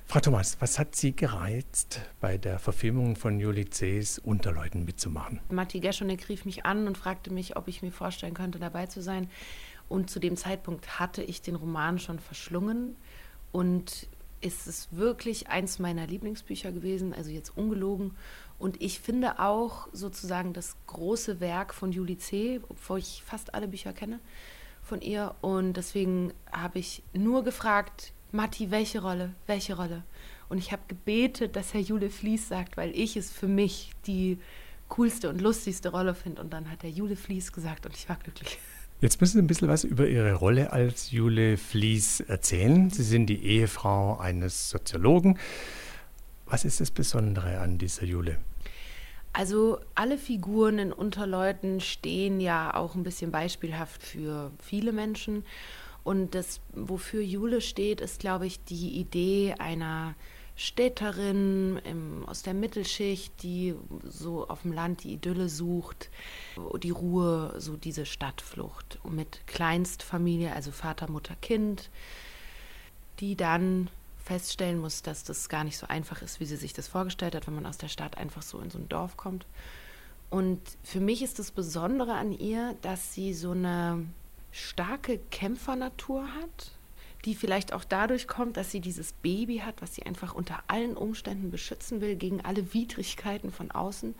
Frau Thomas, was hat Sie gereizt, bei der Verfilmung von Ulysses Unterleuten mitzumachen? Matti Geschonek rief mich an und fragte mich, ob ich mir vorstellen könnte, dabei zu sein. Und zu dem Zeitpunkt hatte ich den Roman schon verschlungen. Und es ist wirklich eins meiner Lieblingsbücher gewesen, also jetzt ungelogen. Und ich finde auch sozusagen das große Werk von Julie C., obwohl ich fast alle Bücher kenne von ihr. Und deswegen habe ich nur gefragt, Matti, welche Rolle, welche Rolle? Und ich habe gebetet, dass Herr Jule Fliess sagt, weil ich es für mich die coolste und lustigste Rolle finde. Und dann hat Herr Jule Fliess gesagt und ich war glücklich. Jetzt müssen Sie ein bisschen was über Ihre Rolle als Jule Fliess erzählen. Sie sind die Ehefrau eines Soziologen. Was ist das Besondere an dieser Jule? Also alle Figuren in Unterleuten stehen ja auch ein bisschen beispielhaft für viele Menschen. Und das, wofür Jule steht, ist, glaube ich, die Idee einer Städterin aus der Mittelschicht, die so auf dem Land die Idylle sucht, die Ruhe, so diese Stadtflucht mit Kleinstfamilie, also Vater, Mutter, Kind, die dann feststellen muss, dass das gar nicht so einfach ist, wie sie sich das vorgestellt hat, wenn man aus der Stadt einfach so in so ein Dorf kommt. Und für mich ist das Besondere an ihr, dass sie so eine starke Kämpfernatur hat, die vielleicht auch dadurch kommt, dass sie dieses Baby hat, was sie einfach unter allen Umständen beschützen will, gegen alle Widrigkeiten von außen.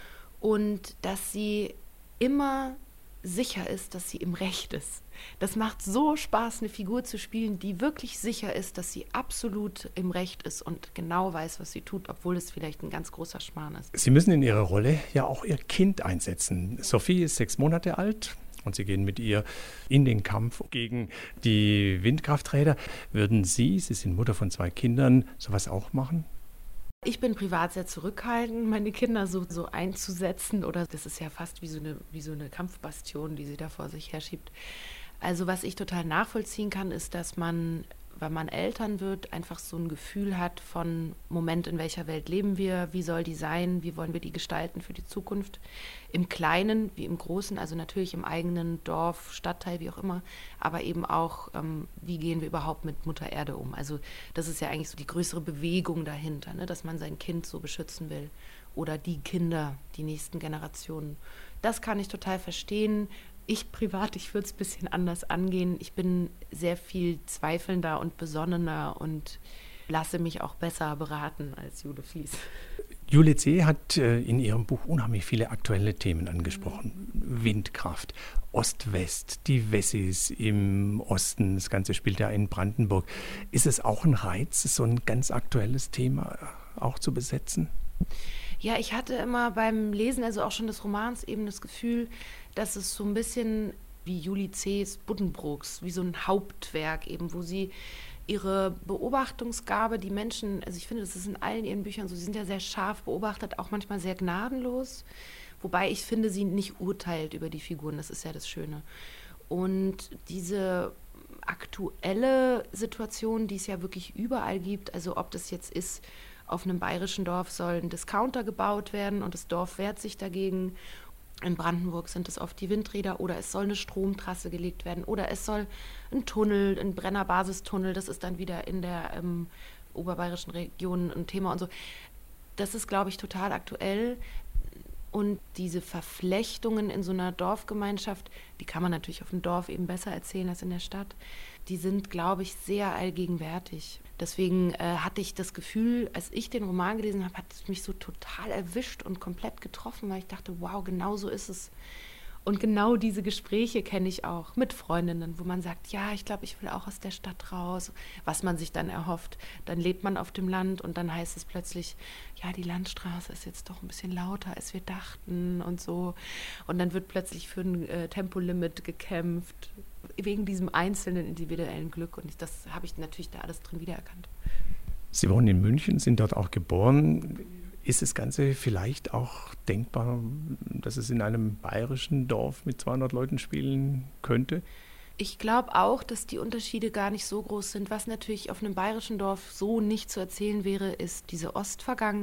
Und dass sie immer sicher ist, dass sie im Recht ist. Das macht so Spaß, eine Figur zu spielen, die wirklich sicher ist, dass sie absolut im Recht ist und genau weiß, was sie tut, obwohl es vielleicht ein ganz großer Schmarrn ist. Sie müssen in Ihrer Rolle ja auch Ihr Kind einsetzen. Sophie ist 6 Monate alt. Und Sie gehen mit ihr in den Kampf gegen die Windkrafträder. Würden Sie sind Mutter von 2 Kindern, sowas auch machen? Ich bin privat sehr zurückhaltend, meine Kinder so einzusetzen. Oder das ist ja fast wie so eine Kampfbastion, die sie da vor sich herschiebt. Also was ich total nachvollziehen kann, ist, dass man, wenn man Eltern wird, einfach so ein Gefühl hat von Moment, in welcher Welt leben wir, wie soll die sein, wie wollen wir die gestalten für die Zukunft. Im Kleinen wie im Großen, also natürlich im eigenen Dorf, Stadtteil, wie auch immer, aber eben auch, wie gehen wir überhaupt mit Mutter Erde um. Also das ist ja eigentlich so die größere Bewegung dahinter, ne, dass man sein Kind so beschützen will oder die Kinder, die nächsten Generationen. Das kann ich total verstehen. Ich privat, ich würde es ein bisschen anders angehen. Ich bin sehr viel zweifelnder und besonnener und lasse mich auch besser beraten als Jule Fliess. Julie C. hat in ihrem Buch unheimlich viele aktuelle Themen angesprochen. Windkraft, Ost-West, die Wessis im Osten, das Ganze spielt ja in Brandenburg. Ist es auch ein Reiz, so ein ganz aktuelles Thema auch zu besetzen? Ja, ich hatte immer beim Lesen, also auch schon des Romans, eben das Gefühl, dass es so ein bisschen wie Julie C.'s Buddenbrooks, wie so ein Hauptwerk eben, wo sie ihre Beobachtungsgabe, die Menschen, also ich finde, das ist in allen ihren Büchern so, sie sind ja sehr scharf beobachtet, auch manchmal sehr gnadenlos, wobei ich finde, sie nicht urteilt über die Figuren, das ist ja das Schöne. Und diese aktuelle Situation, die es ja wirklich überall gibt, also ob das jetzt ist, auf einem bayerischen Dorf soll ein Discounter gebaut werden und das Dorf wehrt sich dagegen. In Brandenburg sind es oft die Windräder oder es soll eine Stromtrasse gelegt werden oder es soll ein Tunnel, ein Brennerbasistunnel, das ist dann wieder in der oberbayerischen Region ein Thema und so. Das ist, glaube ich, total aktuell. Und diese Verflechtungen in so einer Dorfgemeinschaft, die kann man natürlich auf dem Dorf eben besser erzählen als in der Stadt, die sind, glaube ich, sehr allgegenwärtig. Deswegen hatte ich das Gefühl, als ich den Roman gelesen habe, hat es mich so total erwischt und komplett getroffen, weil ich dachte, wow, genau so ist es. Und genau diese Gespräche kenne ich auch mit Freundinnen, wo man sagt, ja, ich glaube, ich will auch aus der Stadt raus, was man sich dann erhofft. Dann lebt man auf dem Land und dann heißt es plötzlich, ja, die Landstraße ist jetzt doch ein bisschen lauter, als wir dachten und so. Und dann wird plötzlich für ein Tempolimit gekämpft, wegen diesem einzelnen individuellen Glück. Und das habe ich natürlich da alles drin wiedererkannt. Sie wohnen in München, sind dort auch geboren. Ist das Ganze vielleicht auch denkbar, dass es in einem bayerischen Dorf mit 200 Leuten spielen könnte? Ich glaube auch, dass die Unterschiede gar nicht so groß sind. Was natürlich auf einem bayerischen Dorf so nicht zu erzählen wäre, ist diese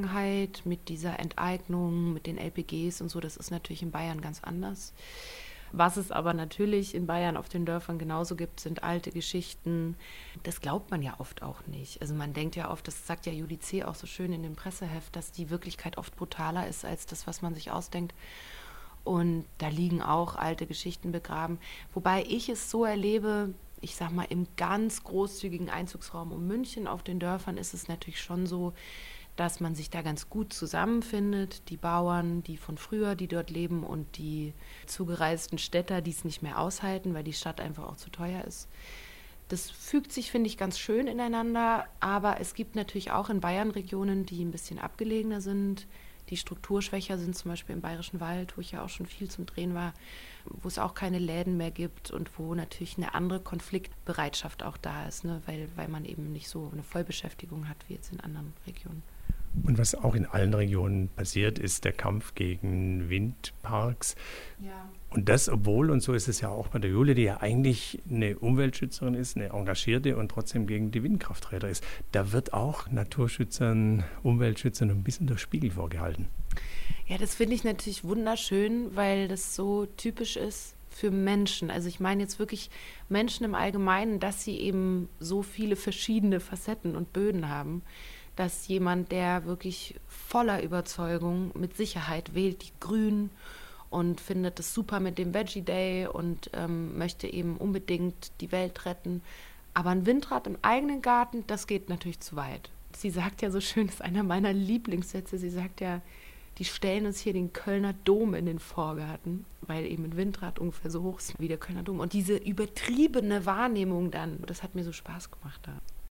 Ostvergangenheit mit dieser Enteignung, mit den LPGs und so. Das ist natürlich in Bayern ganz anders. Was es aber natürlich in Bayern auf den Dörfern genauso gibt, sind alte Geschichten. Das glaubt man ja oft auch nicht. Also man denkt ja oft, das sagt ja Julie C. auch so schön in dem Presseheft, dass die Wirklichkeit oft brutaler ist als das, was man sich ausdenkt. Und da liegen auch alte Geschichten begraben. Wobei ich es so erlebe, ich sag mal, im ganz großzügigen Einzugsraum um München auf den Dörfern ist es natürlich schon so, dass man sich da ganz gut zusammenfindet. Die Bauern, die von früher, die dort leben und die zugereisten Städter, die es nicht mehr aushalten, weil die Stadt einfach auch zu teuer ist. Das fügt sich, finde ich, ganz schön ineinander. Aber es gibt natürlich auch in Bayern Regionen, die ein bisschen abgelegener sind, die strukturschwächer sind, zum Beispiel im Bayerischen Wald, wo ich ja auch schon viel zum Drehen war, wo es auch keine Läden mehr gibt und wo natürlich eine andere Konfliktbereitschaft auch da ist, ne? weil man eben nicht so eine Vollbeschäftigung hat wie jetzt in anderen Regionen. Und was auch in allen Regionen passiert, ist der Kampf gegen Windparks. Ja. Und das, obwohl, und so ist es ja auch bei der Julia, die ja eigentlich eine Umweltschützerin ist, eine engagierte und trotzdem gegen die Windkrafträder ist. Da wird auch Naturschützern, Umweltschützern ein bisschen der Spiegel vorgehalten. Ja, das finde ich natürlich wunderschön, weil das so typisch ist für Menschen. Also ich meine jetzt wirklich Menschen im Allgemeinen, dass sie eben so viele verschiedene Facetten und Böden haben, dass jemand, der wirklich voller Überzeugung mit Sicherheit wählt die Grünen und findet es super mit dem Veggie Day und möchte eben unbedingt die Welt retten. Aber ein Windrad im eigenen Garten, das geht natürlich zu weit. Sie sagt ja so schön, das ist einer meiner Lieblingssätze, sie sagt ja, die stellen uns hier den Kölner Dom in den Vorgarten, weil eben ein Windrad ungefähr so hoch ist wie der Kölner Dom. Und diese übertriebene Wahrnehmung dann, das hat mir so Spaß gemacht da.